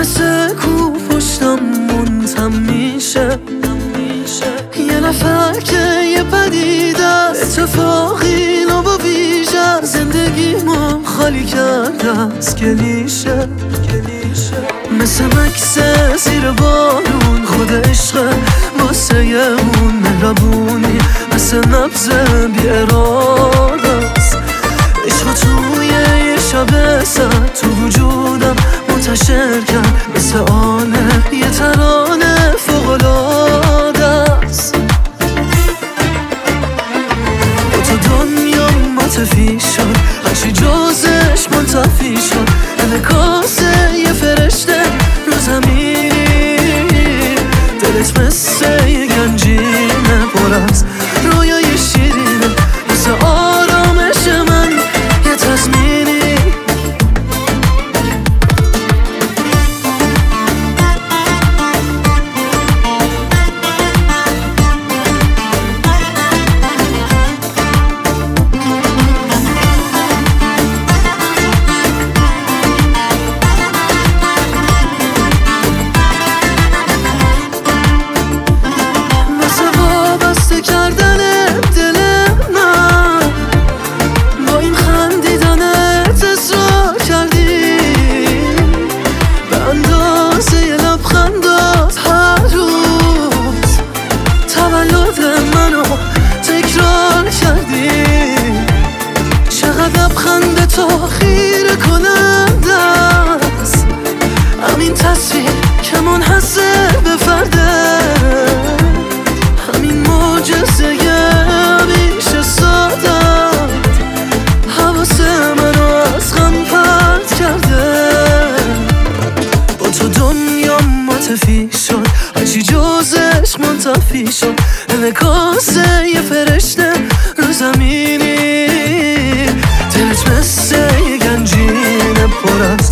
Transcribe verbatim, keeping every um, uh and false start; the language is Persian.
مثل کو پشتم منتم میشه، یه نفر که یه پدیده اتفاقی نو با ویژه زندگیمو خالی کرده از کلیشه. مثل مکس زیر بارون خود عشق واسه یه اون مهربونی، مثل نبض بی اراده است عشق توی یه شب سد تو وجودم منتشر کرد، مثل آنه یه ترانه فوق‌العاده است. با تو دنیا متفی شد، هرچی جزش منتفی شد، انعکاس یه فرشته رو زمین. دلت مثل یه گنجینه پر از رویای شیرینه، مثل آرامش من یه تضمینی. لبخند تو خیره کننده است، همین تصویر که منحصر به فرده، همین معجزه همیشه ساده حواس منو از غم پرت کرده. با تو دنیا متفی شد، هرچی جزش منتفی شد، انعکاس یه فرشته رو زمینی. دلت مثل یه گنجینه پر از